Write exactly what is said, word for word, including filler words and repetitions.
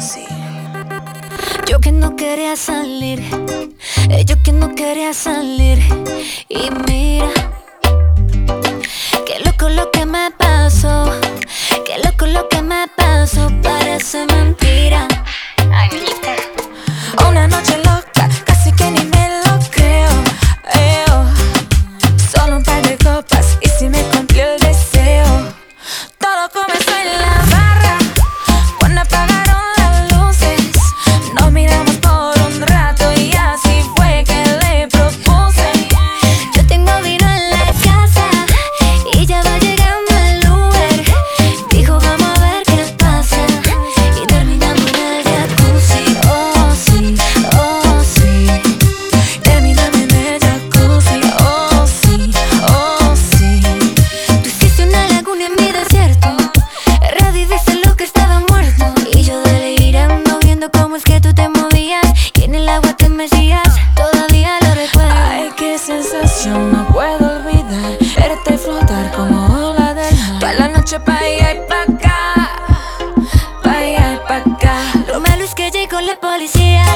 así. Yo que no quería salir, eh, yo que no quería salir. Y mira, qué loco lo que me pasó, qué loco lo que me pasó, parece mentira. Ay, niñita. Una noche loca, casi que ni me lo creo. eh, oh. Solo un par de copas y si me cumplió el deseo. Todo comenzó en la barra, cuando apagaron las luces. Nos miramos por un rato y así fue que le propuse. Yo tengo vino en la casa y ya va llegando el Uber. Dijo vamos a ver qué pasa y terminamos en el jacuzzi. Oh sí, oh sí, terminamos en el jacuzzi. Oh sí, oh sí. Tú hiciste una laguna en mi desierto, reviviste lo que estaba muerto. Y yo delirando viendo cómo es que tú te movías y en el agua te mecías. Todavía lo recuerdo. Ay, qué sensación, no puedo olvidar verte flotar como ola del mar. Toda la noche pa' allá y pa' acá, Pa' allá y pa' acá. lo malo es que llegó la policía.